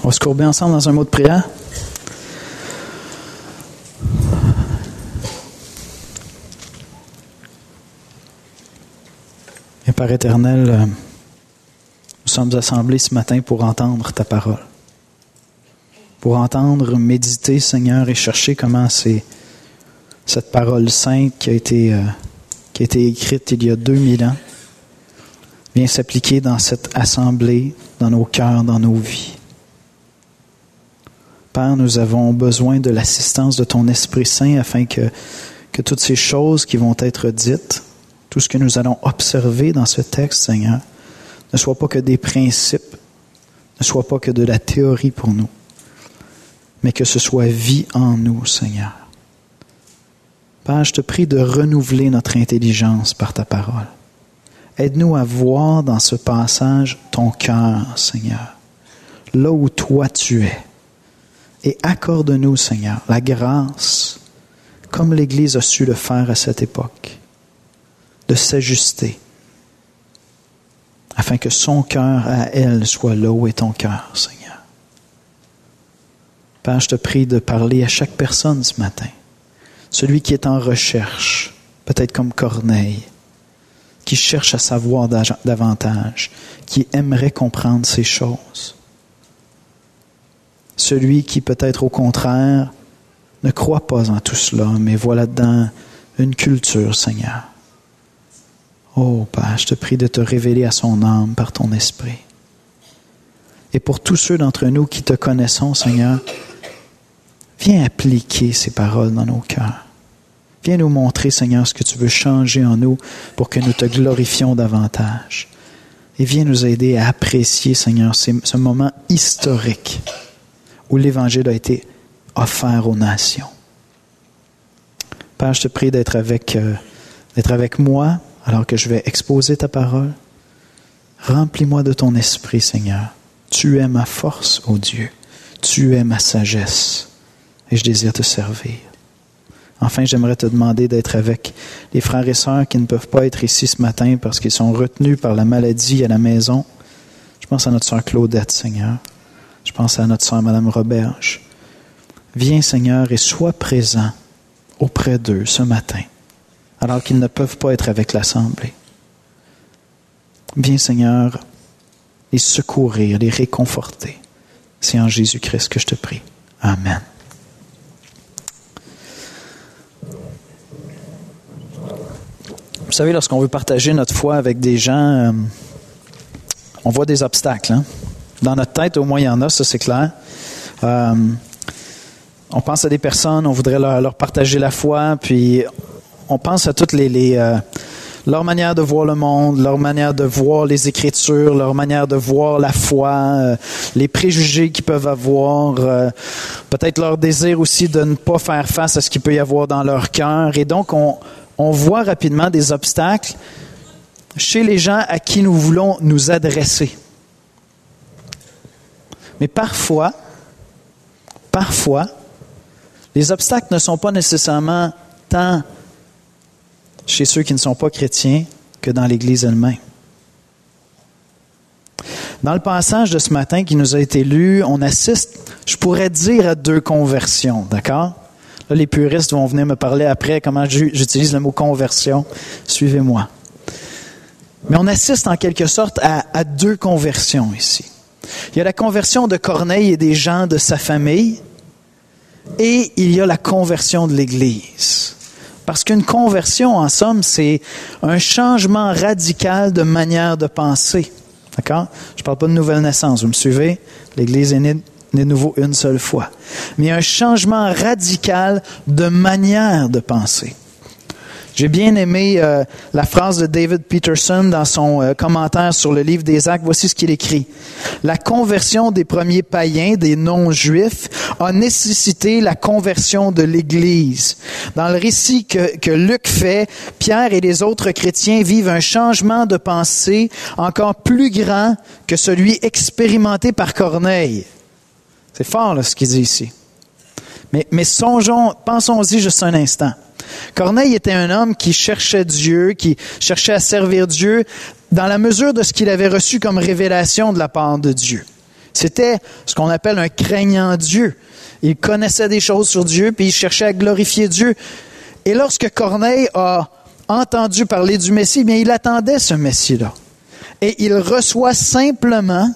va se courber ensemble dans un mot de prière. Et Père éternel, nous sommes assemblés ce matin pour entendre ta parole. Pour entendre, méditer, Seigneur, et chercher comment c'est cette parole sainte qui a été écrite il y a 2000 ans vient s'appliquer dans cette assemblée, dans nos cœurs, dans nos vies. Père, nous avons besoin de l'assistance de ton Esprit Saint afin que toutes ces choses qui vont être dites, tout ce que nous allons observer dans ce texte, Seigneur, ne soient pas que des principes, ne soient pas que de la théorie pour nous, mais que ce soit vie en nous, Seigneur. Père, je te prie de renouveler notre intelligence par ta parole. Aide-nous à voir dans ce passage ton cœur, Seigneur, là où toi tu es. Et accorde-nous, Seigneur, la grâce, comme l'Église a su le faire à cette époque, de s'ajuster, afin que son cœur à elle soit là où est ton cœur, Seigneur. Père, je te prie de parler à chaque personne ce matin. Celui qui est en recherche, peut-être comme Corneille, qui cherche à savoir davantage, qui aimerait comprendre ces choses. Celui qui peut-être au contraire ne croit pas en tout cela, mais voit là-dedans une culture, Seigneur. Oh Père, je te prie de te révéler à son âme par ton esprit. Et pour tous ceux d'entre nous qui te connaissons, Seigneur, viens appliquer ces paroles dans nos cœurs. Viens nous montrer, Seigneur, ce que tu veux changer en nous pour que nous te glorifions davantage. Et viens nous aider à apprécier, Seigneur, ce moment historique où l'Évangile a été offert aux nations. Père, je te prie d'être avec moi alors que je vais exposer ta parole. Remplis-moi de ton esprit, Seigneur. Tu es ma force, ô Dieu. Tu es ma sagesse. Et je désire te servir. Enfin, j'aimerais te demander d'être avec les frères et sœurs qui ne peuvent pas être ici ce matin parce qu'ils sont retenus par la maladie à la maison. Je pense à notre sœur Claudette, Seigneur. Je pense à notre sœur Madame Roberge. Viens, Seigneur, et sois présent auprès d'eux ce matin, alors qu'ils ne peuvent pas être avec l'Assemblée. Viens, Seigneur, les secourir, les réconforter. C'est en Jésus-Christ que je te prie. Amen. Vous savez, lorsqu'on veut partager notre foi avec des gens, on voit des obstacles. Hein? Dans notre tête, au moins, il y en a, ça c'est clair. On pense à des personnes, on voudrait leur partager la foi, puis on pense à toutes leur manière de voir le monde, leur manière de voir les Écritures, leur manière de voir la foi, les préjugés qu'ils peuvent avoir, peut-être leur désir aussi de ne pas faire face à ce qu'il peut y avoir dans leur cœur. Et donc, on voit rapidement des obstacles chez les gens à qui nous voulons nous adresser. Mais parfois, les obstacles ne sont pas nécessairement tant chez ceux qui ne sont pas chrétiens que dans l'Église elle-même. Dans le passage de ce matin qui nous a été lu, on assiste, je pourrais dire, à 2 conversions, d'accord? Là, les puristes vont venir me parler après comment j'utilise le mot conversion. Suivez-moi. Mais on assiste en quelque sorte à 2 conversions ici. Il y a la conversion de Corneille et des gens de sa famille, et il y a la conversion de l'Église. Parce qu'une conversion, en somme, c'est un changement radical de manière de penser. D'accord? Je ne parle pas de nouvelle naissance, vous me suivez? L'Église est née de nouveau une seule fois. Mais il y a un changement radical de manière de penser. J'ai bien aimé la phrase de David Peterson dans son commentaire sur le livre des Actes. Voici ce qu'il écrit. La conversion des premiers païens, des non-juifs, a nécessité la conversion de l'Église. Dans le récit que Luc fait, Pierre et les autres chrétiens vivent un changement de pensée encore plus grand que celui expérimenté par Corneille. C'est fort là, ce qu'il dit ici. Mais pensons-y juste un instant. Corneille était un homme qui cherchait Dieu, qui cherchait à servir Dieu dans la mesure de ce qu'il avait reçu comme révélation de la part de Dieu. C'était ce qu'on appelle un craignant Dieu. Il connaissait des choses sur Dieu, puis il cherchait à glorifier Dieu. Et lorsque Corneille a entendu parler du Messie, bien, il attendait ce Messie-là. Et il reçoit simplement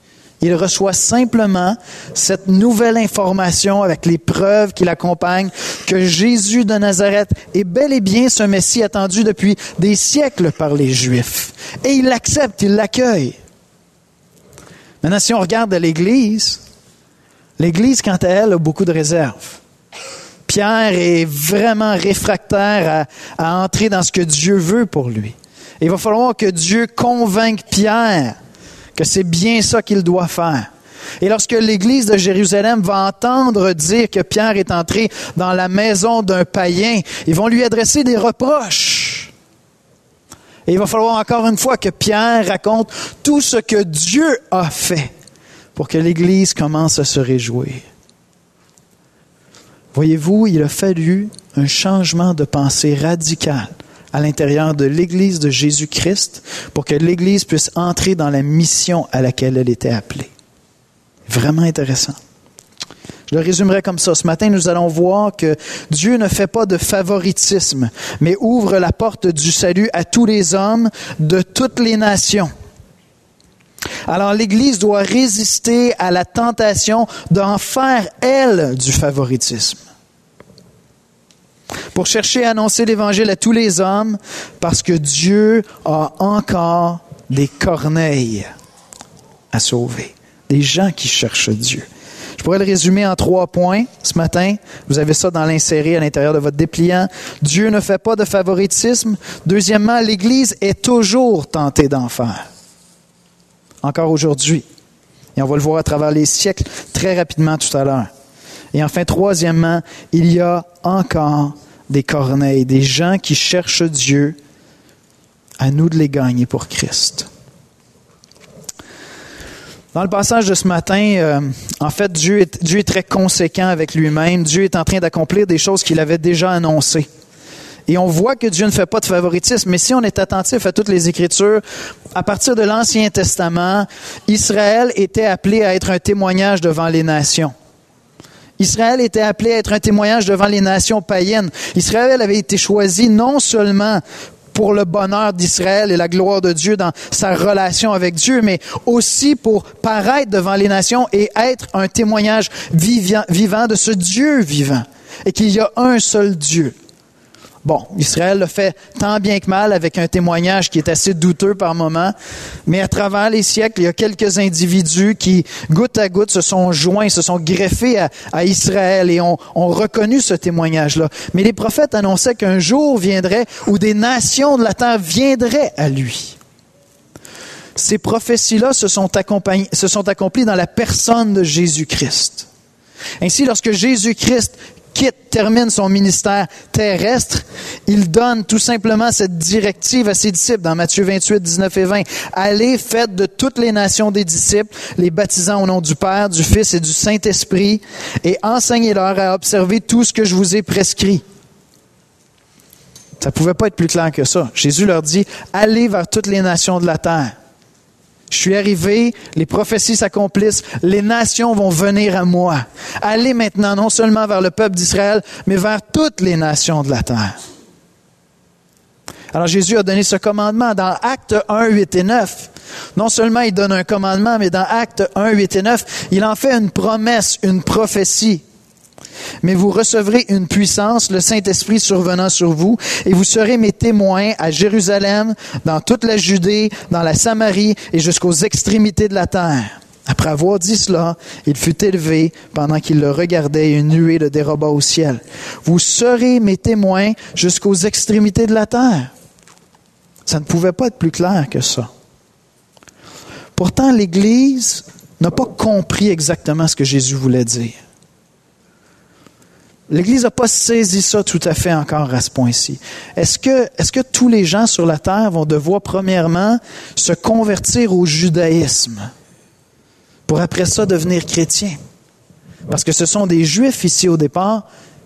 cette nouvelle information avec les preuves qui l'accompagnent que Jésus de Nazareth est bel et bien ce Messie attendu depuis des siècles par les Juifs. Et il l'accepte, il l'accueille. Maintenant, si on regarde l'Église, quant à elle, a beaucoup de réserves. Pierre est vraiment réfractaire à entrer dans ce que Dieu veut pour lui. Et il va falloir que Dieu convainque Pierre que c'est bien ça qu'il doit faire. Et lorsque l'Église de Jérusalem va entendre dire que Pierre est entré dans la maison d'un païen, ils vont lui adresser des reproches. Et il va falloir encore une fois que Pierre raconte tout ce que Dieu a fait pour que l'Église commence à se réjouir. Voyez-vous, il a fallu un changement de pensée radical à l'intérieur de l'Église de Jésus-Christ pour que l'Église puisse entrer dans la mission à laquelle elle était appelée. Vraiment intéressant. Je le résumerai comme ça. Ce matin, nous allons voir que Dieu ne fait pas de favoritisme, mais ouvre la porte du salut à tous les hommes de toutes les nations. Alors l'Église doit résister à la tentation d'en faire, elle, du favoritisme. Pour chercher à annoncer l'Évangile à tous les hommes, parce que Dieu a encore des Corneilles à sauver, des gens qui cherchent Dieu. Je pourrais le résumer en 3 points ce matin. Vous avez ça dans l'inséré à l'intérieur de votre dépliant. Dieu ne fait pas de favoritisme. Deuxièmement, l'Église est toujours tentée d'en faire. Encore aujourd'hui. Et on va le voir à travers les siècles très rapidement tout à l'heure. Et enfin, troisièmement, il y a encore des Corneilles, des gens qui cherchent Dieu. À nous de les gagner pour Christ. Dans le passage de ce matin, en fait, Dieu est très conséquent avec lui-même. Dieu est en train d'accomplir des choses qu'il avait déjà annoncées. Et on voit que Dieu ne fait pas de favoritisme, mais si on est attentif à toutes les Écritures, à partir de l'Ancien Testament, Israël était appelé à être un témoignage devant les nations. Israël était appelé à être un témoignage devant les nations païennes. Israël avait été choisi non seulement pour le bonheur d'Israël et la gloire de Dieu dans sa relation avec Dieu, mais aussi pour paraître devant les nations et être un témoignage vivant de ce Dieu vivant, et qu'il y a un seul Dieu. Bon, Israël l'a fait tant bien que mal avec un témoignage qui est assez douteux par moments, mais à travers les siècles, il y a quelques individus qui, goutte à goutte, se sont joints, se sont greffés à Israël et ont reconnu ce témoignage-là. Mais les prophètes annonçaient qu'un jour viendrait où des nations de la terre viendraient à lui. Ces prophéties-là se sont accomplies dans la personne de Jésus-Christ. Ainsi, lorsque Jésus-Christ termine son ministère terrestre, il donne tout simplement cette directive à ses disciples dans Matthieu 28, 19 et 20. Allez, faites de toutes les nations des disciples, les baptisant au nom du Père, du Fils et du Saint-Esprit, et enseignez-leur à observer tout ce que je vous ai prescrit. Ça ne pouvait pas être plus clair que ça. Jésus leur dit, allez vers toutes les nations de la terre. Je suis arrivé, les prophéties s'accomplissent, les nations vont venir à moi. Allez maintenant non seulement vers le peuple d'Israël, mais vers toutes les nations de la terre. Alors Jésus a donné ce commandement dans Actes 1, 8 et 9. Non seulement il donne un commandement, mais dans Actes 1, 8 et 9, il en fait une promesse, une prophétie. Mais vous recevrez une puissance, le Saint-Esprit survenant sur vous, et vous serez mes témoins à Jérusalem, dans toute la Judée, dans la Samarie et jusqu'aux extrémités de la terre. Après avoir dit cela, il fut élevé pendant qu'il le regardait et une nuée le déroba au ciel. Vous serez mes témoins jusqu'aux extrémités de la terre. Ça ne pouvait pas être plus clair que ça. Pourtant, l'Église n'a pas compris exactement ce que Jésus voulait dire. L'Église n'a pas saisi ça tout à fait encore à ce point-ci. Est-ce que tous les gens sur la terre vont devoir premièrement se convertir au judaïsme pour après ça devenir chrétiens? Parce que ce sont des Juifs ici au départ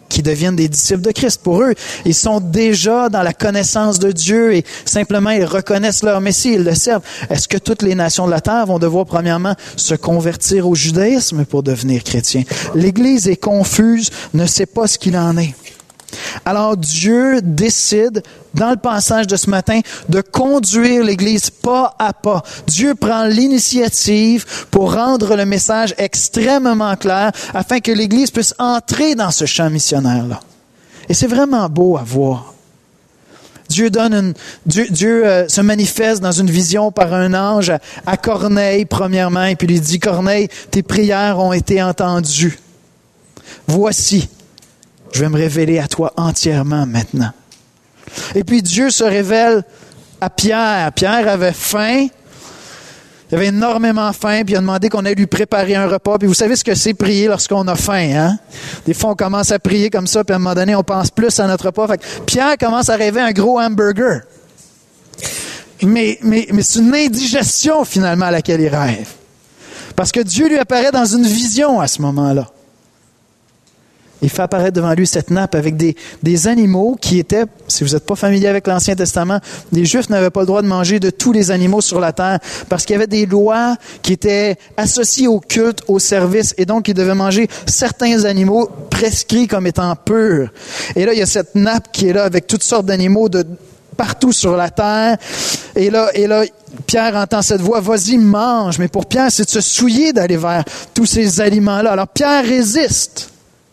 qui deviennent des disciples de Christ. Pour eux, ils sont déjà dans la connaissance de Dieu et simplement ils reconnaissent leur Messie, ils le servent. Est-ce que toutes les nations de la terre vont devoir premièrement se convertir au judaïsme pour devenir chrétiens? L'Église est confuse, ne sait pas ce qu'il en est. Alors Dieu décide, dans le passage de ce matin, de conduire l'Église pas à pas. Dieu prend l'initiative pour rendre le message extrêmement clair afin que l'Église puisse entrer dans ce champ missionnaire-là. Et c'est vraiment beau à voir. Dieu se manifeste dans une vision par un ange à Corneille, premièrement, et puis lui dit, « Corneille, tes prières ont été entendues. Voici, je vais me révéler à toi entièrement maintenant. » Et puis Dieu se révèle à Pierre. Pierre avait faim. Il avait énormément faim, puis il a demandé qu'on aille lui préparer un repas. Puis vous savez ce que c'est prier lorsqu'on a faim, hein? Des fois, on commence à prier comme ça, puis à un moment donné, on pense plus à notre repas. Fait que Pierre commence à rêver un gros hamburger. Mais c'est une indigestion, finalement, à laquelle il rêve. Parce que Dieu lui apparaît dans une vision à ce moment-là. Il fait apparaître devant lui cette nappe avec des animaux qui étaient, si vous n'êtes pas familier avec l'Ancien Testament, les Juifs n'avaient pas le droit de manger de tous les animaux sur la terre parce qu'il y avait des lois qui étaient associées au culte, au service, et donc ils devaient manger certains animaux prescrits comme étant purs. Et là, il y a cette nappe qui est là avec toutes sortes d'animaux de partout sur la terre. Et là, Pierre entend cette voix, « Vas-y, mange ». Mais pour Pierre, c'est de se souiller d'aller vers tous ces aliments-là. Alors Pierre résiste.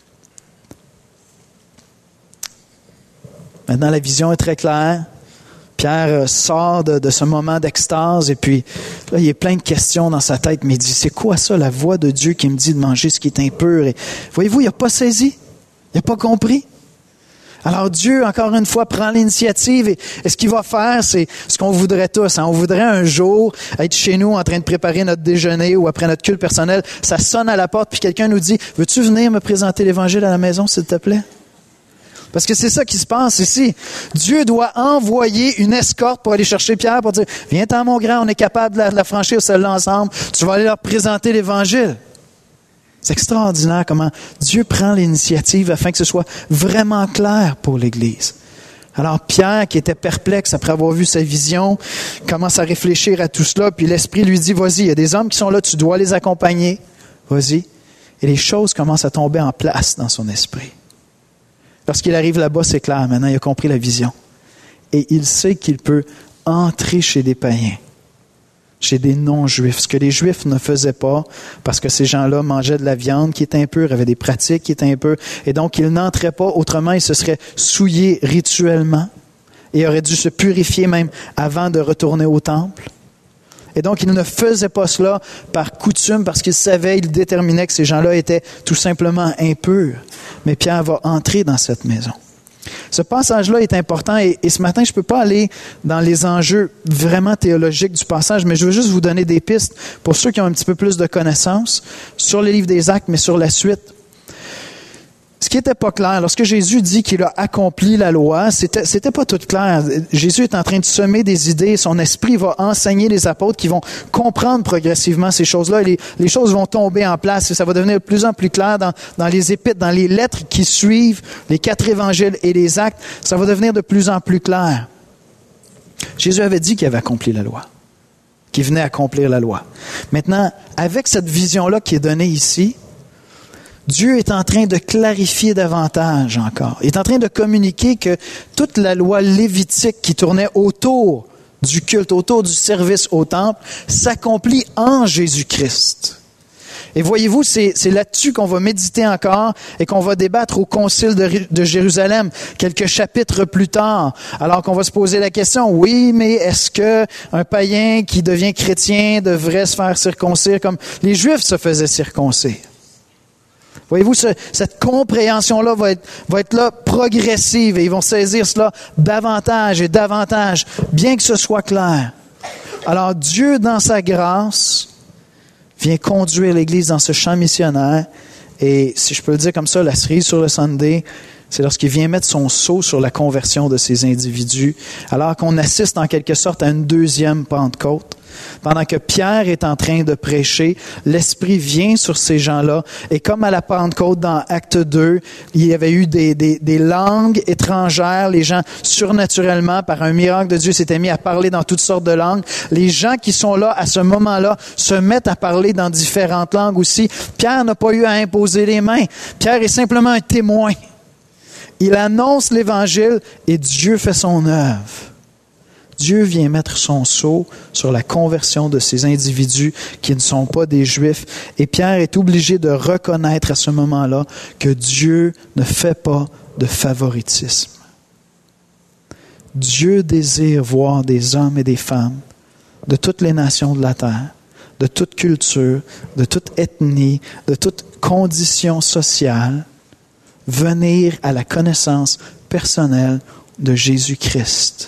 Maintenant, la vision est très claire. Pierre sort de ce moment d'extase et puis là, il y a plein de questions dans sa tête, mais il dit, c'est quoi ça, la voix de Dieu qui me dit de manger ce qui est impur? Et voyez-vous, il n'a pas saisi, il n'a pas compris. Alors Dieu, encore une fois, prend l'initiative et ce qu'il va faire, c'est ce qu'on voudrait tous. Hein. On voudrait un jour être chez nous en train de préparer notre déjeuner ou après notre culte personnel. Ça sonne à la porte puis quelqu'un nous dit, veux-tu venir me présenter l'Évangile à la maison, s'il te plaît? Parce que c'est ça qui se passe ici. Dieu doit envoyer une escorte pour aller chercher Pierre pour dire, viens-t'en mon grand, on est capable de la franchir celle-là ensemble. Tu vas aller leur présenter l'Évangile. C'est extraordinaire comment Dieu prend l'initiative afin que ce soit vraiment clair pour l'Église. Alors Pierre, qui était perplexe après avoir vu sa vision, commence à réfléchir à tout cela, puis l'Esprit lui dit, vas-y, il y a des hommes qui sont là, tu dois les accompagner. Vas-y. Et les choses commencent à tomber en place dans son esprit. Lorsqu'il arrive là-bas, c'est clair, maintenant il a compris la vision. Et il sait qu'il peut entrer chez des païens, chez des non-juifs, ce que les juifs ne faisaient pas, parce que ces gens-là mangeaient de la viande qui était impure, avaient des pratiques qui étaient impures, et donc ils n'entraient pas, autrement ils se seraient souillés rituellement, et auraient dû se purifier même avant de retourner au temple. Et donc, il ne faisait pas cela par coutume, parce qu'il savait, il déterminait que ces gens-là étaient tout simplement impurs. Mais Pierre va entrer dans cette maison. Ce passage-là est important et ce matin, je ne peux pas aller dans les enjeux vraiment théologiques du passage, mais je veux juste vous donner des pistes pour ceux qui ont un petit peu plus de connaissances sur le livre des Actes, mais sur la suite. Ce qui n'était pas clair, lorsque Jésus dit qu'il a accompli la loi, c'était pas tout clair. Jésus est en train de semer des idées, son esprit va enseigner les apôtres qui vont comprendre progressivement ces choses-là, et les choses vont tomber en place, et ça va devenir de plus en plus clair dans les épîtres, dans les lettres qui suivent, les 4 évangiles et les actes, ça va devenir de plus en plus clair. Jésus avait dit qu'il avait accompli la loi, qu'il venait accomplir la loi. Maintenant, avec cette vision-là qui est donnée ici, Dieu est en train de clarifier davantage encore. Il est en train de communiquer que toute la loi lévitique qui tournait autour du culte, autour du service au temple, s'accomplit en Jésus-Christ. Et voyez-vous, c'est là-dessus qu'on va méditer encore et qu'on va débattre au Concile de Jérusalem, quelques chapitres plus tard, alors qu'on va se poser la question, oui, mais est-ce que un païen qui devient chrétien devrait se faire circoncire comme les Juifs se faisaient circoncire? Voyez-vous, cette compréhension-là va être là progressive et ils vont saisir cela davantage et davantage, bien que ce soit clair. Alors Dieu, dans sa grâce, vient conduire l'Église dans ce champ missionnaire et, si je peux le dire comme ça, la cerise sur le Sunday, c'est lorsqu'il vient mettre son sceau sur la conversion de ces individus, alors qu'on assiste en quelque sorte à une deuxième Pentecôte. pendant que Pierre est en train de prêcher, l'Esprit vient sur ces gens-là. Et comme à la Pentecôte dans Acte 2, il y avait eu des langues étrangères. Les gens, surnaturellement, par un miracle de Dieu, s'étaient mis à parler dans toutes sortes de langues. Les gens qui sont là à ce moment-là se mettent à parler dans différentes langues aussi. Pierre n'a pas eu à imposer les mains. Pierre est simplement un témoin. Il annonce l'Évangile et Dieu fait son œuvre. Dieu vient mettre son sceau sur la conversion de ces individus qui ne sont pas des Juifs. Et Pierre est obligé de reconnaître à ce moment-là que Dieu ne fait pas de favoritisme. Dieu désire voir des hommes et des femmes de toutes les nations de la terre, de toute culture, de toute ethnie, de toute condition sociale, venir à la connaissance personnelle de Jésus-Christ.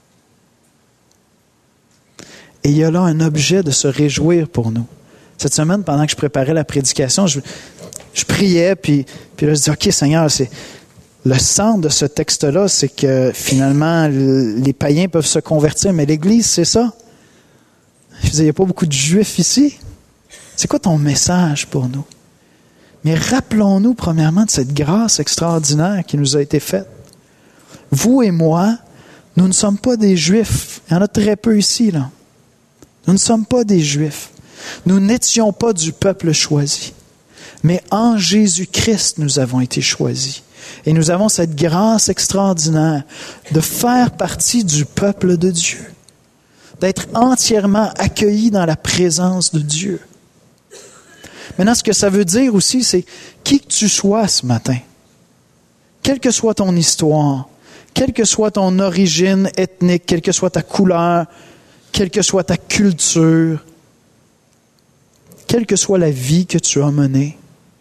Et il y a là un objet de se réjouir pour nous. Cette semaine, pendant que je préparais la prédication, je priais, puis là, je dis, OK, Seigneur, c'est le centre de ce texte-là, c'est que finalement, les païens peuvent se convertir, mais l'Église, c'est ça. Je disais, il n'y a pas beaucoup de Juifs ici. C'est quoi ton message pour nous? Mais rappelons-nous premièrement de cette grâce extraordinaire qui nous a été faite. Vous et moi, nous ne sommes pas des Juifs. Il y en a très peu ici, là. Nous ne sommes pas des Juifs. Nous n'étions pas du peuple choisi. Mais en Jésus-Christ, nous avons été choisis. Et nous avons cette grâce extraordinaire de faire partie du peuple de Dieu. D'être entièrement accueillis dans la présence de Dieu. Maintenant, ce que ça veut dire aussi, c'est qui que tu sois ce matin, quelle que soit ton histoire, quelle que soit ton origine ethnique, quelle que soit ta couleur, quelle que soit ta culture, quelle que soit la vie que tu as menée,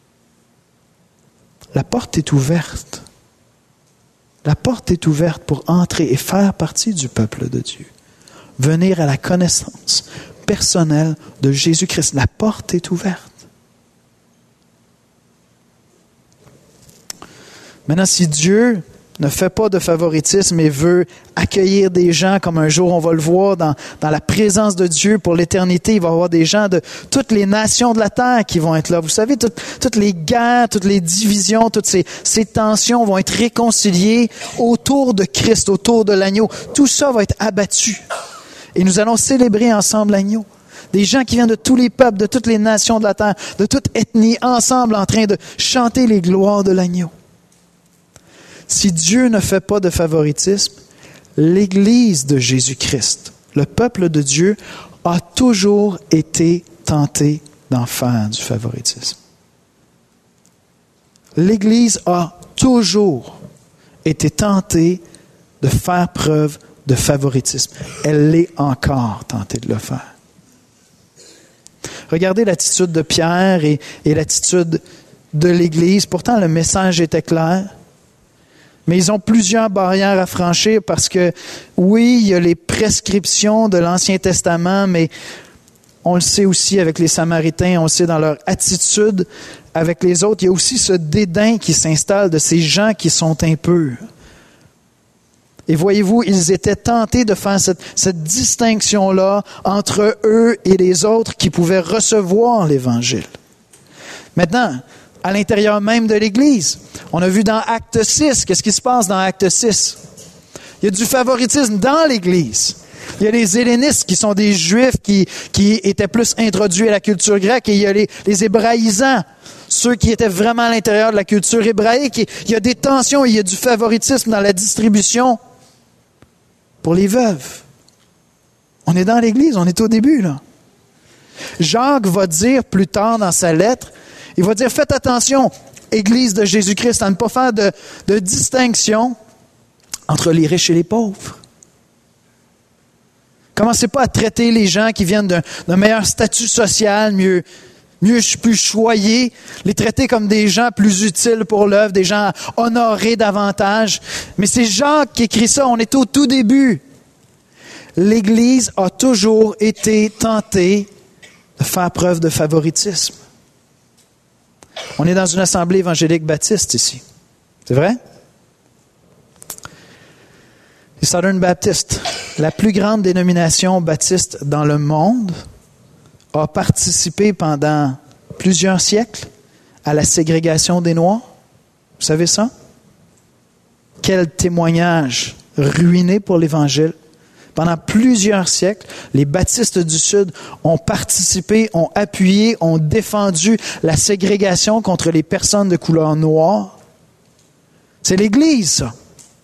la porte est ouverte. La porte est ouverte pour entrer et faire partie du peuple de Dieu. Venir à la connaissance personnelle de Jésus-Christ. La porte est ouverte. Maintenant, si Dieu ne fait pas de favoritisme et veut accueillir des gens, comme un jour on va le voir dans la présence de Dieu pour l'éternité, il va y avoir des gens de toutes les nations de la terre qui vont être là. Vous savez, toutes les guerres, toutes les divisions, toutes ces tensions vont être réconciliées autour de Christ, autour de l'agneau. Tout ça va être abattu. Et nous allons célébrer ensemble l'agneau. Des gens qui viennent de tous les peuples, de toutes les nations de la terre, de toute ethnie, ensemble en train de chanter les gloires de l'agneau. Si Dieu ne fait pas de favoritisme, l'Église de Jésus-Christ, le peuple de Dieu, a toujours été tenté d'en faire du favoritisme. L'Église a toujours été tentée de faire preuve de favoritisme. Elle l'est encore tentée de le faire. Regardez l'attitude de Pierre et l'attitude de l'Église. Pourtant, le message était clair. Mais ils ont plusieurs barrières à franchir parce que, oui, il y a les prescriptions de l'Ancien Testament, mais on le sait aussi avec les Samaritains, on le sait dans leur attitude avec les autres. Il y a aussi ce dédain qui s'installe de ces gens qui sont impurs. Et voyez-vous, ils étaient tentés de faire cette distinction-là entre eux et les autres qui pouvaient recevoir l'Évangile. Maintenant, à l'intérieur même de l'Église, on a vu dans Acte 6, qu'est-ce qui se passe dans Acte 6? Il y a du favoritisme dans l'Église. Il y a les hellénistes qui sont des Juifs qui étaient plus introduits à la culture grecque, et il y a les hébraïsants, ceux qui étaient vraiment à l'intérieur de la culture hébraïque. Et il y a des tensions, il y a du favoritisme dans la distribution pour les veuves. On est dans l'Église, on est au début, là. Jacques va dire plus tard dans sa lettre, il va dire, faites attention, Église de Jésus-Christ, à ne pas faire de distinction entre les riches et les pauvres. Commencez pas à traiter les gens qui viennent d'un meilleur statut social, mieux plus choyés, les traiter comme des gens plus utiles pour l'œuvre, des gens honorés davantage. Mais c'est Jacques qui écrit ça, on est au tout début. L'Église a toujours été tentée de faire preuve de favoritisme. On est dans une assemblée évangélique baptiste ici. C'est vrai? Les Southern Baptistes. La plus grande dénomination baptiste dans le monde a participé pendant plusieurs siècles à la ségrégation des Noirs. Vous savez ça? Quel témoignage ruiné pour l'Évangile. Pendant plusieurs siècles, les baptistes du Sud ont participé, ont appuyé, ont défendu la ségrégation contre les personnes de couleur noire. C'est l'Église, ça.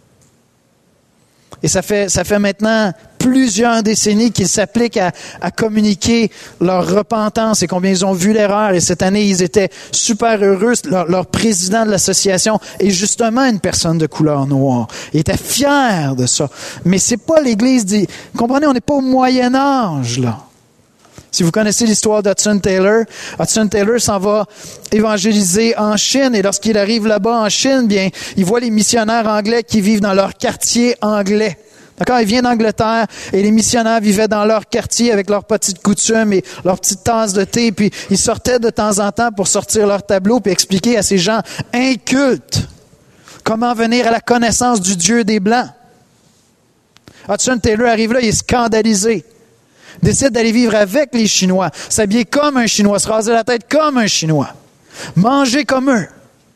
Et ça fait maintenant plusieurs décennies qu'ils s'appliquent à communiquer leur repentance et combien ils ont vu l'erreur. Et cette année, ils étaient super heureux. Leur président de l'association est justement une personne de couleur noire. Il était fier de ça. Mais c'est pas l'Église dit. Comprenez, on n'est pas au Moyen Âge, là. Si vous connaissez l'histoire d'Hudson Taylor s'en va évangéliser en Chine. Et lorsqu'il arrive là-bas en Chine, bien, il voit les missionnaires anglais qui vivent dans leur quartier anglais. D'accord? Il vient d'Angleterre et les missionnaires vivaient dans leur quartier avec leurs petites coutumes et leurs petites tasses de thé. Puis ils sortaient de temps en temps pour sortir leur tableau puis expliquer à ces gens incultes comment venir à la connaissance du Dieu des Blancs. Hudson Taylor arrive là, il est scandalisé. Décide d'aller vivre avec les Chinois, s'habiller comme un Chinois, se raser la tête comme un Chinois, manger comme eux.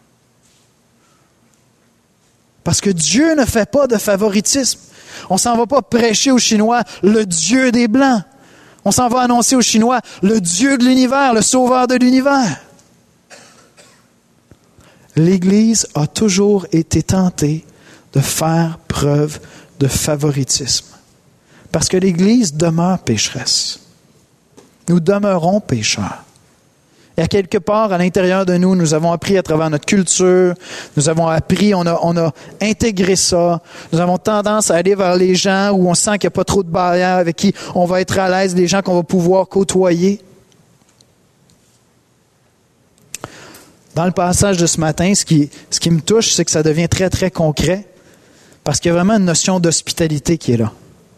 Parce que Dieu ne fait pas de favoritisme. On s'en va pas prêcher aux Chinois le Dieu des Blancs. On s'en va annoncer aux Chinois le Dieu de l'univers, le Sauveur de l'univers. L'Église a toujours été tentée de faire preuve de favoritisme. Parce que l'Église demeure pécheresse. Nous demeurons pécheurs. Et à quelque part, à l'intérieur de nous, nous avons appris à travers notre culture, nous avons appris, on a intégré ça. Nous avons tendance à aller vers les gens où on sent qu'il n'y a pas trop de barrières, avec qui on va être à l'aise, les gens qu'on va pouvoir côtoyer. Dans le passage de ce matin, ce qui me touche, c'est que ça devient très, très concret, parce qu'il y a vraiment une notion d'hospitalité qui est là.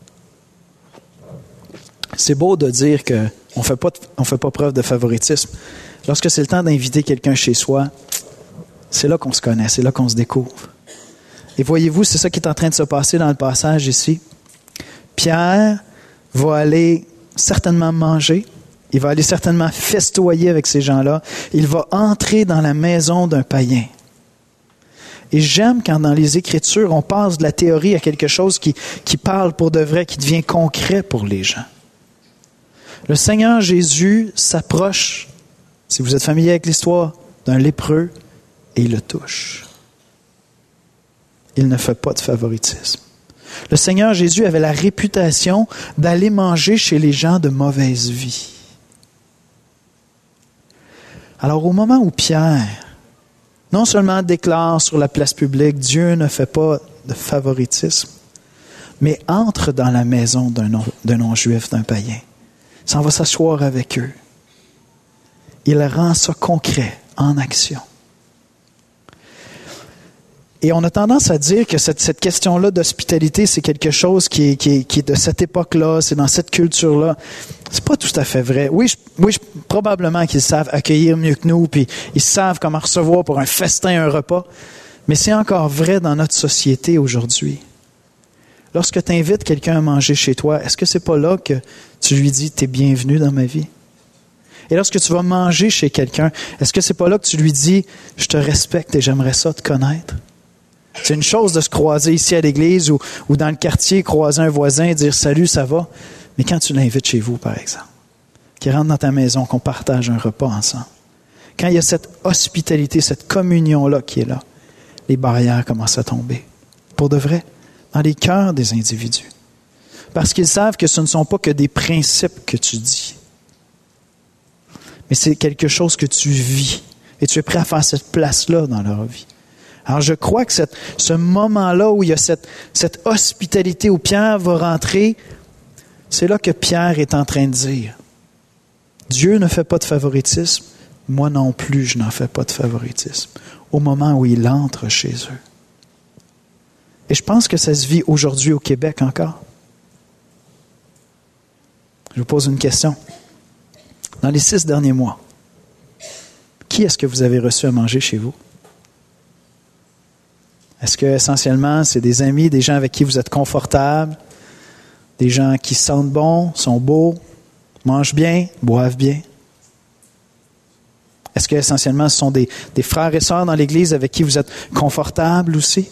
C'est beau de dire qu'on ne fait pas preuve de favoritisme. Lorsque c'est le temps d'inviter quelqu'un chez soi, c'est là qu'on se connaît, c'est là qu'on se découvre. Et voyez-vous, c'est ça qui est en train de se passer dans le passage ici. Pierre va aller certainement manger, il va aller certainement festoyer avec ces gens-là, il va entrer dans la maison d'un païen. Et j'aime quand dans les Écritures, on passe de la théorie à quelque chose qui parle pour de vrai, qui devient concret pour les gens. Le Seigneur Jésus s'approche, si vous êtes familier avec l'histoire, d'un lépreux et il le touche. Il ne fait pas de favoritisme. Le Seigneur Jésus avait la réputation d'aller manger chez les gens de mauvaise vie. Alors au moment où Pierre, non seulement déclare sur la place publique, Dieu ne fait pas de favoritisme, mais entre dans la maison d'un non-juif, d'un païen, s'en va s'asseoir avec eux. Il rend ça concret, en action. Et on a tendance à dire que cette question-là d'hospitalité, c'est quelque chose qui est de cette époque-là, c'est dans cette culture-là. C'est pas tout à fait vrai. Oui, probablement qu'ils savent accueillir mieux que nous, puis ils savent comment recevoir pour un festin, un repas. Mais c'est encore vrai dans notre société aujourd'hui. Lorsque tu invites quelqu'un à manger chez toi, est-ce que c'est pas là que tu lui dis « t'es bienvenu dans ma vie ». Et lorsque tu vas manger chez quelqu'un, est-ce que c'est pas là que tu lui dis « je te respecte et j'aimerais ça te connaître ». C'est une chose de se croiser ici à l'église ou dans le quartier, croiser un voisin et dire « salut, ça va ». Mais quand tu l'invites chez vous, par exemple, qu'il rentre dans ta maison, qu'on partage un repas ensemble, quand il y a cette hospitalité, cette communion-là qui est là, les barrières commencent à tomber. Pour de vrai, dans les cœurs des individus. Parce qu'ils savent que ce ne sont pas que des principes que tu dis, mais c'est quelque chose que tu vis. Et tu es prêt à faire cette place-là dans leur vie. Alors je crois que ce moment-là où il y a cette hospitalité, où Pierre va rentrer, c'est là que Pierre est en train de dire, Dieu ne fait pas de favoritisme, moi non plus je n'en fais pas de favoritisme, au moment où il entre chez eux. Et je pense que ça se vit aujourd'hui au Québec encore. Je vous pose une question. Dans les 6 derniers mois, qui est-ce que vous avez reçu à manger chez vous? Est-ce que essentiellement c'est des amis, des gens avec qui vous êtes confortable? Des gens qui sentent bon, sont beaux, mangent bien, boivent bien. Est-ce que essentiellement ce sont des frères et sœurs dans l'Église avec qui vous êtes confortables aussi?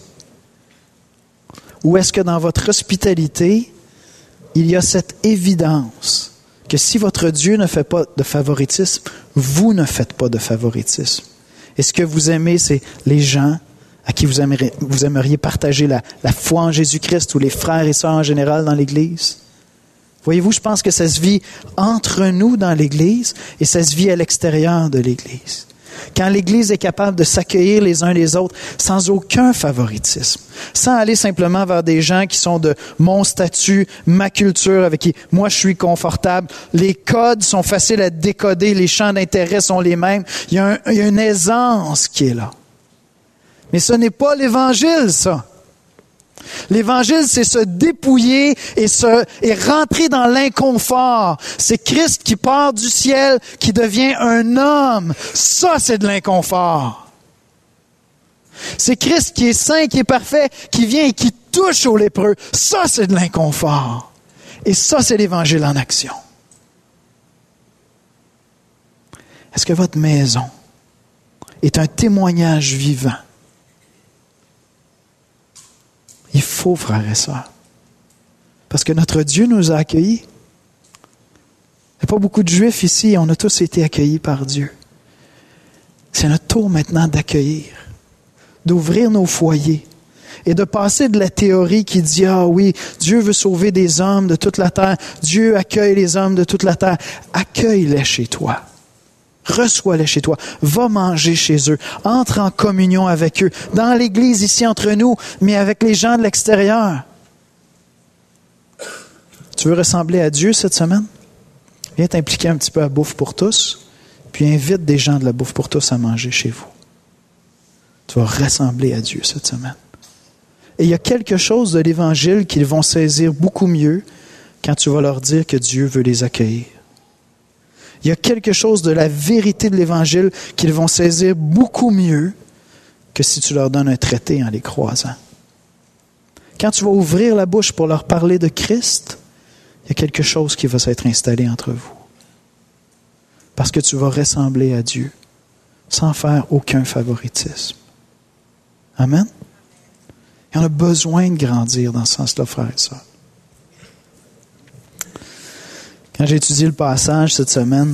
Ou est-ce que dans votre hospitalité, il y a cette évidence que si votre Dieu ne fait pas de favoritisme, vous ne faites pas de favoritisme? Et ce que vous aimez, c'est les gens à qui vous aimeriez partager la foi en Jésus-Christ ou les frères et sœurs en général dans l'Église? Voyez-vous, je pense que ça se vit entre nous dans l'Église et ça se vit à l'extérieur de l'Église. Quand l'Église est capable de s'accueillir les uns les autres sans aucun favoritisme, sans aller simplement vers des gens qui sont de mon statut, ma culture, avec qui moi je suis confortable, les codes sont faciles à décoder, les champs d'intérêt sont les mêmes, il y a une aisance qui est là. Mais ce n'est pas l'Évangile, ça. L'Évangile, c'est se dépouiller et rentrer dans l'inconfort. C'est Christ qui part du ciel, qui devient un homme. Ça, c'est de l'inconfort. C'est Christ qui est saint, qui est parfait, qui vient et qui touche aux lépreux. Ça, c'est de l'inconfort. Et ça, c'est l'Évangile en action. Est-ce que votre maison est un témoignage vivant? Il faut, frères et sœurs. Parce que notre Dieu nous a accueillis. Il n'y a pas beaucoup de Juifs ici, on a tous été accueillis par Dieu. C'est notre tour maintenant d'accueillir, d'ouvrir nos foyers et de passer de la théorie qui dit « Ah oui, Dieu veut sauver des hommes de toute la terre. Dieu accueille les hommes de toute la terre. » Accueille-les chez toi. Reçois-les chez toi. Va manger chez eux. Entre en communion avec eux. Dans l'Église, ici, entre nous, mais avec les gens de l'extérieur. Tu veux ressembler à Dieu cette semaine? Viens t'impliquer un petit peu à Bouffe pour tous, puis invite des gens de la Bouffe pour tous à manger chez vous. Tu vas ressembler à Dieu cette semaine. Et il y a quelque chose de l'Évangile qu'ils vont saisir beaucoup mieux quand tu vas leur dire que Dieu veut les accueillir. Il y a quelque chose de la vérité de l'Évangile qu'ils vont saisir beaucoup mieux que si tu leur donnes un traité en les croisant. Quand tu vas ouvrir la bouche pour leur parler de Christ, il y a quelque chose qui va s'être installé entre vous. Parce que tu vas ressembler à Dieu sans faire aucun favoritisme. Amen? Et on a besoin de grandir dans ce sens-là, frères et sœurs. Quand j'ai étudié le passage cette semaine,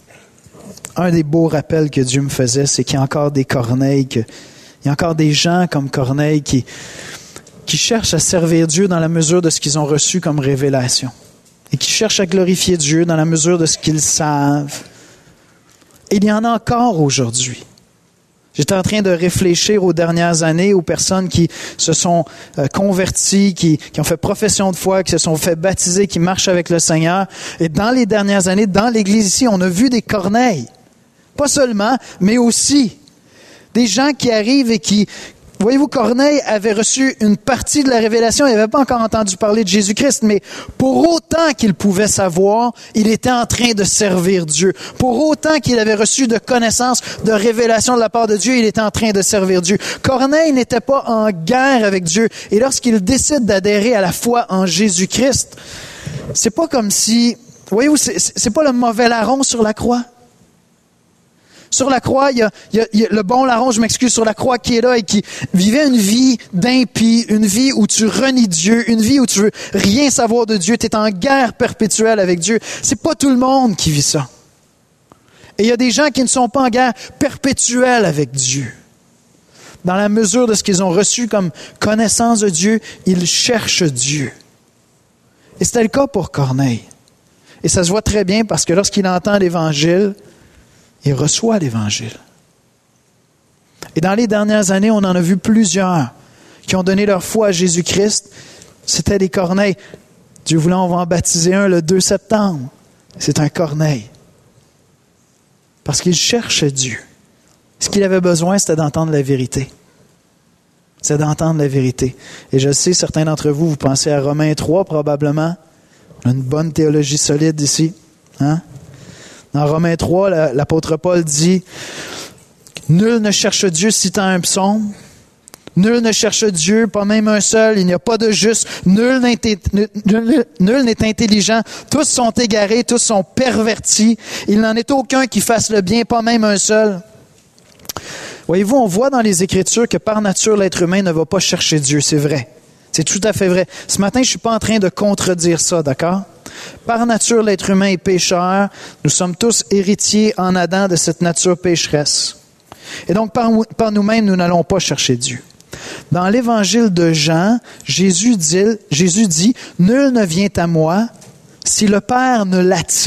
un des beaux rappels que Dieu me faisait, c'est qu'il y a encore des Corneilles, il y a encore des gens comme Corneille qui cherchent à servir Dieu dans la mesure de ce qu'ils ont reçu comme révélation. Et qui cherchent à glorifier Dieu dans la mesure de ce qu'ils savent. Et il y en a encore aujourd'hui. J'étais en train de réfléchir aux dernières années aux personnes qui se sont converties, qui ont fait profession de foi, qui se sont fait baptiser, qui marchent avec le Seigneur. Et dans les dernières années, dans l'Église ici, on a vu des Corneilles. Pas seulement, mais aussi des gens qui arrivent et qui... Voyez-vous, Corneille avait reçu une partie de la révélation. Il n'avait pas encore entendu parler de Jésus-Christ, mais pour autant qu'il pouvait savoir, il était en train de servir Dieu. Pour autant qu'il avait reçu de connaissances, de révélations de la part de Dieu, il était en train de servir Dieu. Corneille n'était pas en guerre avec Dieu. Et lorsqu'il décide d'adhérer à la foi en Jésus-Christ, c'est pas comme si... Voyez-vous, c'est pas le mauvais larron sur la croix. Sur la croix, il y a le bon larron, je m'excuse, sur la croix qui est là et qui vivait une vie d'impie, une vie où tu renies Dieu, une vie où tu veux rien savoir de Dieu, tu es en guerre perpétuelle avec Dieu. C'est pas tout le monde qui vit ça. Et il y a des gens qui ne sont pas en guerre perpétuelle avec Dieu. Dans la mesure de ce qu'ils ont reçu comme connaissance de Dieu, ils cherchent Dieu. Et c'était le cas pour Corneille. Et ça se voit très bien parce que lorsqu'il entend l'Évangile, il reçoit l'Évangile. Et dans les dernières années, on en a vu plusieurs qui ont donné leur foi à Jésus-Christ. C'était des Corneilles. Dieu voulant, on va en baptiser un le 2 septembre. C'est un Corneille. Parce qu'il cherchait Dieu. Ce qu'il avait besoin, c'était d'entendre la vérité. C'est d'entendre la vérité. Et je sais, certains d'entre vous, vous pensez à Romains 3 probablement. On a une bonne théologie solide ici. Hein? Dans Romains 3, l'apôtre Paul dit « Nul ne cherche Dieu citant un psaume. Nul ne cherche Dieu, pas même un seul. Il n'y a pas de juste. Nul n'est intelligent. Tous sont égarés, tous sont pervertis. Il n'en est aucun qui fasse le bien, pas même un seul. Voyez-vous, on voit dans les Écritures que par nature, l'être humain ne va pas chercher Dieu. C'est vrai. C'est tout à fait vrai. Ce matin, je ne suis pas en train de contredire ça, d'accord? Par nature, l'être humain est pécheur. Nous sommes tous héritiers en Adam de cette nature pécheresse. Et donc, par nous-mêmes, nous n'allons pas chercher Dieu. Dans l'Évangile de Jean, Jésus dit, « Nul ne vient à moi si le Père ne l'attire. »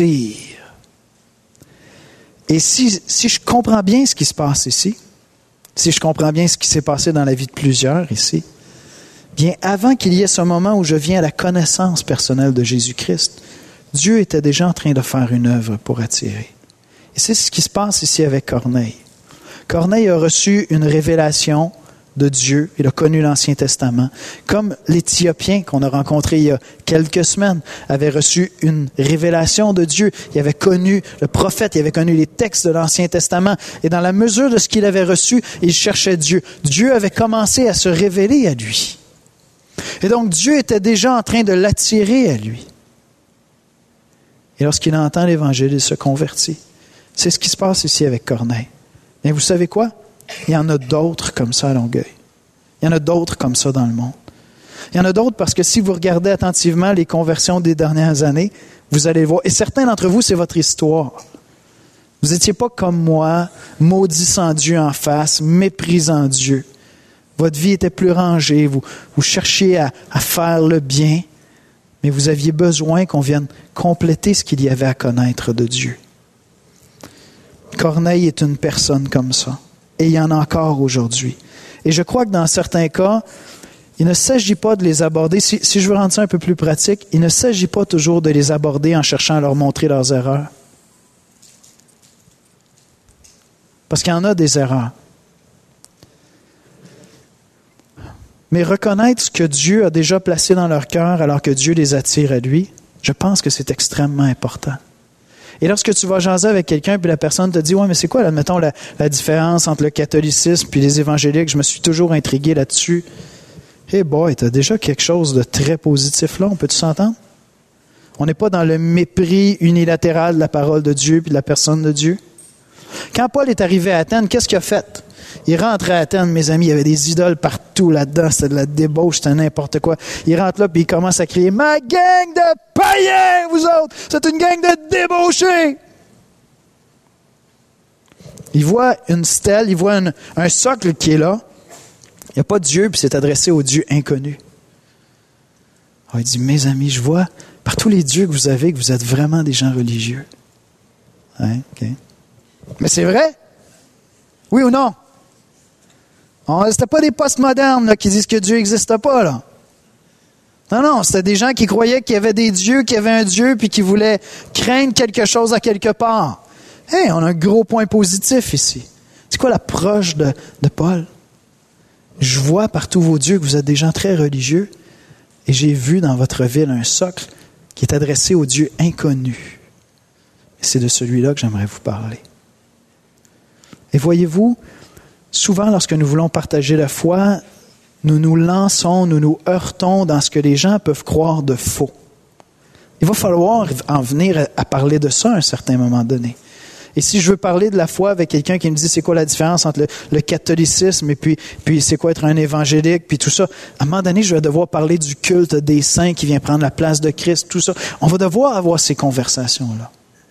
Et si je comprends bien ce qui se passe ici, si je comprends bien ce qui s'est passé dans la vie de plusieurs ici, bien avant qu'il y ait ce moment où je viens à la connaissance personnelle de Jésus-Christ, Dieu était déjà en train de faire une œuvre pour attirer. Et c'est ce qui se passe ici avec Corneille. Corneille a reçu une révélation de Dieu. Il a connu l'Ancien Testament. Comme l'Éthiopien qu'on a rencontré il y a quelques semaines avait reçu une révélation de Dieu. Il avait connu le prophète, il avait connu les textes de l'Ancien Testament. Et dans la mesure de ce qu'il avait reçu, il cherchait Dieu. Dieu avait commencé à se révéler à lui. Et donc Dieu était déjà en train de l'attirer à lui. Et lorsqu'il entend l'Évangile, il se convertit. C'est ce qui se passe ici avec Corneille. Mais vous savez quoi? Il y en a d'autres comme ça à Longueuil. Il y en a d'autres comme ça dans le monde. Il y en a d'autres parce que si vous regardez attentivement les conversions des dernières années, vous allez le voir. Et certains d'entre vous, c'est votre histoire. Vous n'étiez pas comme moi, maudissant Dieu en face, méprisant Dieu. Votre vie était plus rangée. Vous cherchiez à faire le bien, mais vous aviez besoin qu'on vienne compléter ce qu'il y avait à connaître de Dieu. Corneille est une personne comme ça. Et il y en a encore aujourd'hui. Et je crois que dans certains cas, il ne s'agit pas de les aborder, si je veux rendre ça un peu plus pratique, il ne s'agit pas toujours de les aborder en cherchant à leur montrer leurs erreurs. Parce qu'il y en a des erreurs. Mais reconnaître ce que Dieu a déjà placé dans leur cœur alors que Dieu les attire à lui, je pense que c'est extrêmement important. Et lorsque tu vas jaser avec quelqu'un, puis la personne te dit « Ouais, mais c'est quoi, admettons, la différence entre le catholicisme puis les évangéliques? Je me suis toujours intrigué là-dessus. » Eh boy, tu as déjà quelque chose de très positif là, on peut-tu s'entendre? On n'est pas dans le mépris unilatéral de la parole de Dieu puis de la personne de Dieu. Quand Paul est arrivé à Athènes, qu'est-ce qu'il a fait? Il rentre à Athènes, mes amis, il y avait des idoles partout là-dedans, c'était de la débauche, c'était n'importe quoi. Il rentre là, puis il commence à crier « Ma gang de païens, vous autres! C'est une gang de débauchés! » Il voit une stèle, il voit un socle qui est là. Il n'y a pas de Dieu, puis c'est adressé au Dieu inconnu. Alors, il dit « Mes amis, je vois par tous les dieux que vous avez que vous êtes vraiment des gens religieux. Hein? Okay. Mais c'est vrai? Oui ou non? C'était pas des postmodernes là, qui disent que Dieu n'existe pas. Là. Non, c'était des gens qui croyaient qu'il y avait des dieux, qu'il y avait un Dieu, puis qui voulaient craindre quelque chose à quelque part. Hey, on a un gros point positif ici. C'est quoi l'approche de Paul? Je vois par tous vos dieux que vous êtes des gens très religieux, et j'ai vu dans votre ville un socle qui est adressé au Dieu inconnu. Et c'est de celui-là que j'aimerais vous parler. Et voyez-vous, souvent, lorsque nous voulons partager la foi, nous nous lançons, nous nous heurtons dans ce que les gens peuvent croire de faux. Il va falloir en venir à parler de ça à un certain moment donné. Et si je veux parler de la foi avec quelqu'un qui me dit c'est quoi la différence entre le catholicisme et puis c'est quoi être un évangélique, puis tout ça, à un moment donné, je vais devoir parler du culte des saints qui vient prendre la place de Christ, tout ça. On va devoir avoir ces conversations-là.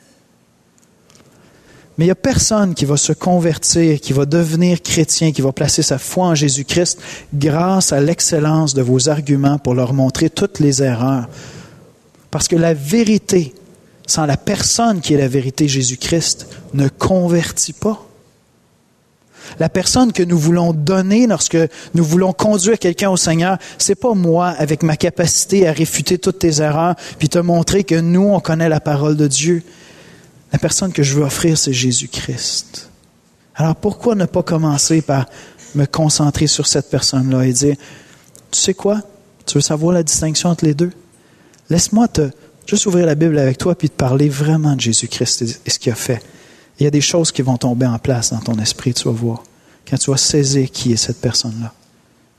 Mais il n'y a personne qui va se convertir, qui va devenir chrétien, qui va placer sa foi en Jésus-Christ grâce à l'excellence de vos arguments pour leur montrer toutes les erreurs. Parce que la vérité, sans la personne qui est la vérité, Jésus-Christ, ne convertit pas. La personne que nous voulons donner lorsque nous voulons conduire quelqu'un au Seigneur, c'est pas moi avec ma capacité à réfuter toutes tes erreurs puis te montrer que nous, on connaît la parole de Dieu. La personne que je veux offrir, c'est Jésus-Christ. Alors pourquoi ne pas commencer par me concentrer sur cette personne-là et dire, tu sais quoi? Tu veux savoir la distinction entre les deux? Laisse-moi juste ouvrir la Bible avec toi puis te parler vraiment de Jésus-Christ et ce qu'il a fait. Il y a des choses qui vont tomber en place dans ton esprit, tu vas voir, quand tu vas saisir qui est cette personne-là.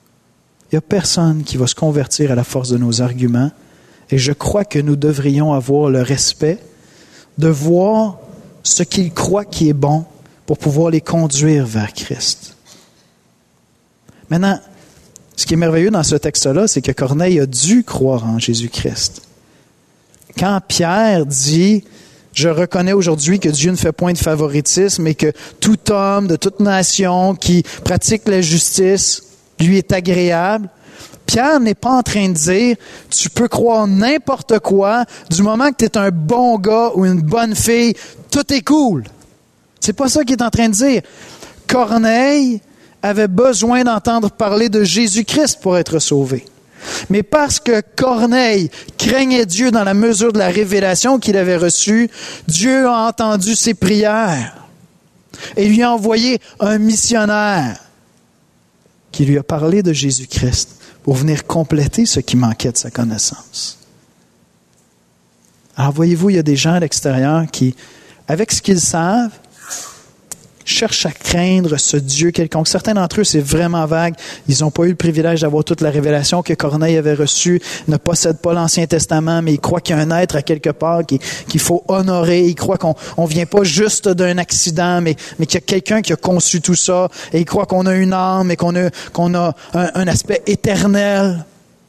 Il n'y a personne qui va se convertir à la force de nos arguments. Et je crois que nous devrions avoir le respect de voir ce qu'ils croient qui est bon pour pouvoir les conduire vers Christ. Maintenant, ce qui est merveilleux dans ce texte-là, c'est que Corneille a dû croire en Jésus-Christ. Quand Pierre dit « Je reconnais aujourd'hui que Dieu ne fait point de favoritisme et que tout homme de toute nation qui pratique la justice lui est agréable », Pierre n'est pas en train de dire « Tu peux croire n'importe quoi, du moment que tu es un bon gars ou une bonne fille, tout est cool. » C'est pas ça qu'il est en train de dire. Corneille avait besoin d'entendre parler de Jésus-Christ pour être sauvé. Mais parce que Corneille craignait Dieu dans la mesure de la révélation qu'il avait reçue, Dieu a entendu ses prières et lui a envoyé un missionnaire qui lui a parlé de Jésus-Christ pour venir compléter ce qui manquait de sa connaissance. Alors voyez-vous, il y a des gens à l'extérieur qui, avec ce qu'ils savent, cherchent à craindre ce Dieu quelconque. Certains d'entre eux, c'est vraiment vague. Ils n'ont pas eu le privilège d'avoir toute la révélation que Corneille avait reçue, ne possèdent pas l'Ancien Testament, mais ils croient qu'il y a un être à quelque part qu'il faut honorer. Ils croient qu'on ne vient pas juste d'un accident, mais qu'il y a quelqu'un qui a conçu tout ça. Et ils croient qu'on a une âme et qu'on a un aspect éternel.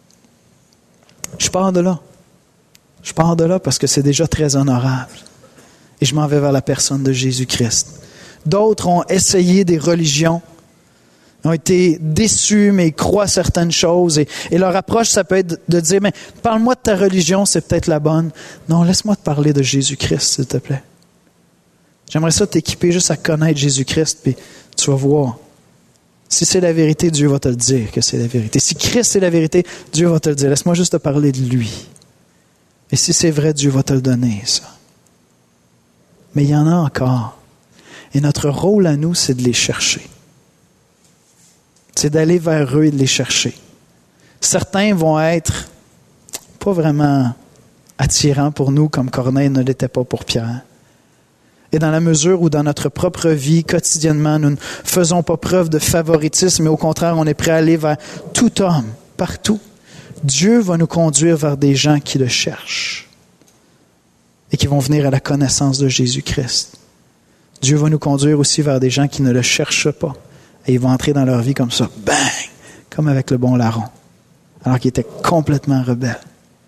Je pars de là. Je pars de là parce que c'est déjà très honorable. Et je m'en vais vers la personne de Jésus-Christ. D'autres ont essayé des religions, ont été déçus, mais ils croient certaines choses. Et leur approche, ça peut être de dire, mais parle-moi de ta religion, c'est peut-être la bonne. Non, laisse-moi te parler de Jésus-Christ, s'il te plaît. J'aimerais ça t'équiper juste à connaître Jésus-Christ, puis tu vas voir. Si c'est la vérité, Dieu va te le dire que c'est la vérité. Si Christ est la vérité, Dieu va te le dire. Laisse-moi juste te parler de lui. Et si c'est vrai, Dieu va te le donner, ça. Mais il y en a encore. Et notre rôle à nous, c'est de les chercher. C'est d'aller vers eux et de les chercher. Certains vont être pas vraiment attirants pour nous, comme Corneille ne l'était pas pour Pierre. Et dans la mesure où dans notre propre vie, quotidiennement, nous ne faisons pas preuve de favoritisme, mais au contraire, on est prêt à aller vers tout homme, partout, Dieu va nous conduire vers des gens qui le cherchent et qui vont venir à la connaissance de Jésus-Christ. Dieu va nous conduire aussi vers des gens qui ne le cherchent pas. Et ils vont entrer dans leur vie comme ça, bang, comme avec le bon larron, alors qu'il était complètement rebelle.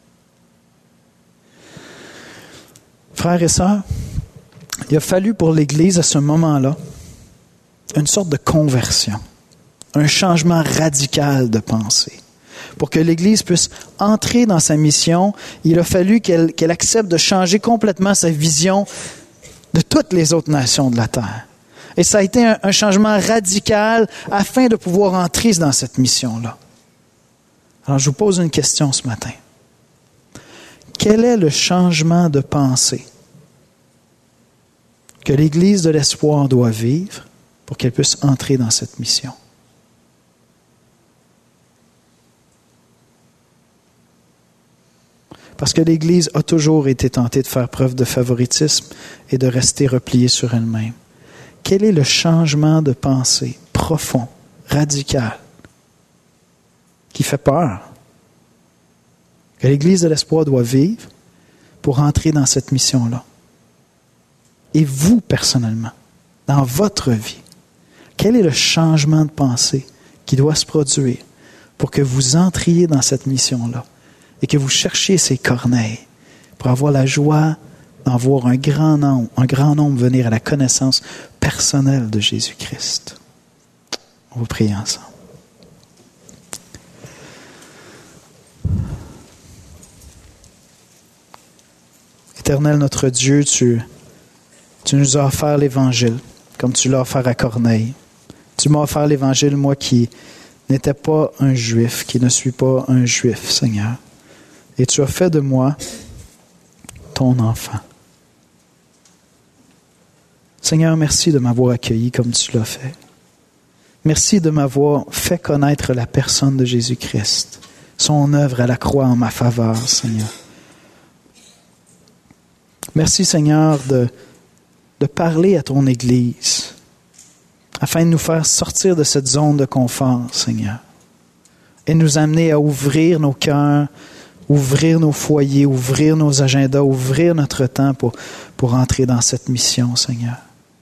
Frères et sœurs, il a fallu pour l'Église à ce moment-là une sorte de conversion, un changement radical de pensée. Pour que l'Église puisse entrer dans sa mission, il a fallu qu'elle accepte de changer complètement sa vision de toutes les autres nations de la terre. Et ça a été un changement radical afin de pouvoir entrer dans cette mission-là. Alors, je vous pose une question ce matin. Quel est le changement de pensée que l'Église de l'Espoir doit vivre pour qu'elle puisse entrer dans cette mission? Parce que l'Église a toujours été tentée de faire preuve de favoritisme et de rester repliée sur elle-même. Quel est le changement de pensée profond, radical, qui fait peur, que l'Église de l'Espoir doit vivre pour entrer dans cette mission-là? Et vous, personnellement, dans votre vie, quel est le changement de pensée qui doit se produire pour que vous entriez dans cette mission-là? Et que vous cherchiez ces Corneilles pour avoir la joie d'en voir un grand nombre venir à la connaissance personnelle de Jésus-Christ. On va prier ensemble. Éternel notre Dieu, tu nous as offert l'Évangile, comme tu l'as offert à Corneille. Tu m'as offert l'Évangile, moi qui n'étais pas un Juif, qui ne suis pas un Juif, Seigneur. Et tu as fait de moi ton enfant. Seigneur, merci de m'avoir accueilli comme tu l'as fait. Merci de m'avoir fait connaître la personne de Jésus-Christ, son œuvre à la croix en ma faveur, Seigneur. Merci, Seigneur, de parler à ton Église, afin de nous faire sortir de cette zone de confort, Seigneur. et nous amener à ouvrir nos cœurs, ouvrir nos foyers, ouvrir nos agendas, ouvrir notre temps pour entrer dans cette mission, Seigneur.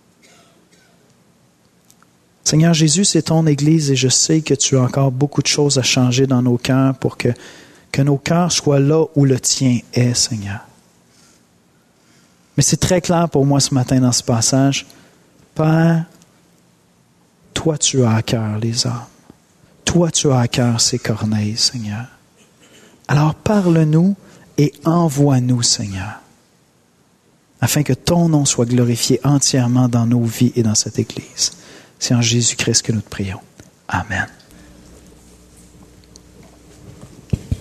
Seigneur Jésus, c'est ton Église et je sais que tu as encore beaucoup de choses à changer dans nos cœurs pour que nos cœurs soient là où le tien est, Seigneur. Mais c'est très clair pour moi ce matin dans ce passage. Père, toi tu as à cœur les âmes. Toi tu as à cœur ces corneilles, Seigneur. Alors parle-nous et envoie-nous, Seigneur, afin que ton nom soit glorifié entièrement dans nos vies et dans cette Église. C'est en Jésus-Christ que nous te prions. Amen.